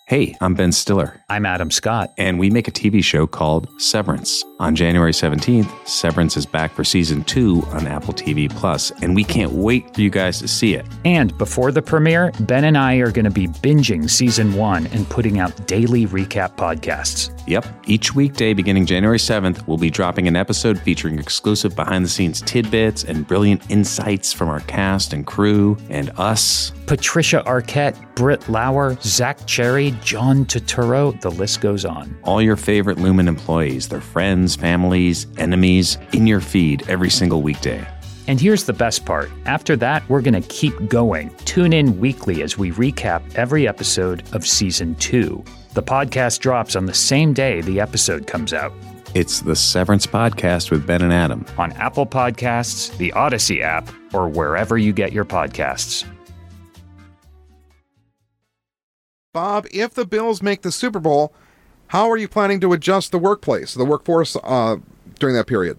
Hey, I'm Ben Stiller. I'm Adam Scott. And we make a TV show called Severance. On January 17th, Severance is back for Season 2 on Apple TV+, and we can't wait for you guys to see it. And before the premiere, Ben and I are going to be binging Season 1 and putting out daily recap podcasts. Yep. Each weekday beginning January 7th, we'll be dropping an episode featuring exclusive behind-the-scenes tidbits and brilliant insights from our cast and crew and us. Patricia Arquette, Britt Lauer, Zach Cherry, John Turturro, the list goes on. All your favorite Lumen employees, their friends, families, enemies, in your feed every single weekday. And here's the best part. After that, we're going to keep going. Tune in weekly as we recap every episode of Season 2. The podcast drops on the same day the episode comes out. It's the Severance Podcast with Ben and Adam. On Apple Podcasts, the Odyssey app, or wherever you get your podcasts. Bob, if the Bills make the Super Bowl, how are you planning to adjust the workforce during that period?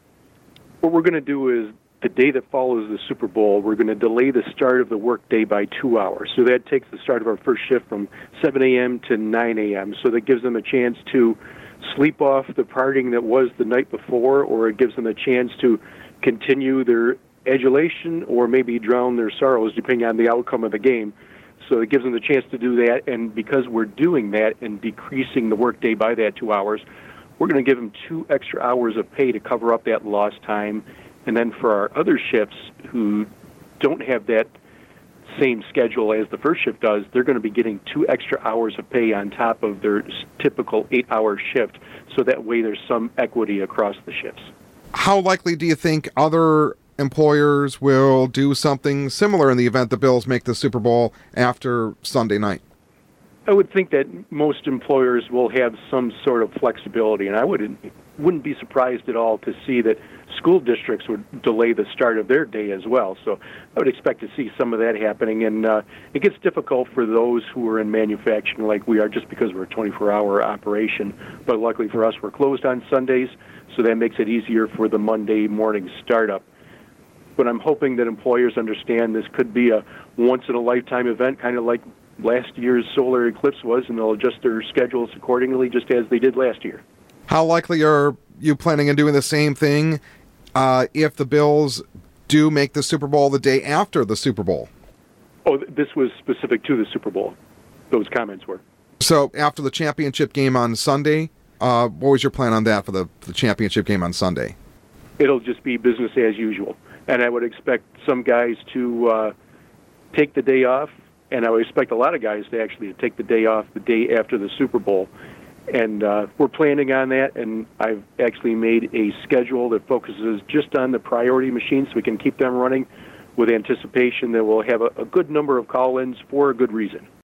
What we're going to do is the day that follows the Super Bowl, we're going to delay the start of the workday by 2 hours. So that takes the start of our first shift from 7 a.m. to 9 a.m. So that gives them a chance to sleep off the partying that was the night before, or it gives them a chance to continue their adulation or maybe drown their sorrows, depending on the outcome of the game. So it gives them the chance to do that, and because we're doing that and decreasing the workday by that 2 hours, we're going to give them 2 extra hours of pay to cover up that lost time. And then for our other shifts who don't have that same schedule as the first shift does, they're going to be getting 2 extra hours of pay on top of their typical 8-hour shift, so that way there's some equity across the shifts. How likely do you think other employers will do something similar in the event the Bills make the Super Bowl after Sunday night? I would think that most employers will have some sort of flexibility, and I wouldn't be surprised at all to see that school districts would delay the start of their day as well. So I would expect to see some of that happening, and it gets difficult for those who are in manufacturing like we are, just because we're a 24-hour operation. But luckily for us, we're closed on Sundays, so that makes it easier for the Monday morning startup. But I'm hoping that employers understand this could be a once-in-a-lifetime event, kind of like last year's solar eclipse was, and they'll adjust their schedules accordingly, just as they did last year. How likely are you planning on doing the same thing if the Bills do make the Super Bowl the day after the Super Bowl? Oh, this was specific to the Super Bowl. Those comments were. So after the championship game on Sunday, what was your plan on that for the championship game on Sunday? It'll just be business as usual. And I would expect some guys to take the day off, and I would expect a lot of guys to actually take the day off the day after the Super Bowl. And we're planning on that, and I've actually made a schedule that focuses just on the priority machines so we can keep them running with anticipation that we'll have a good number of call-ins for a good reason.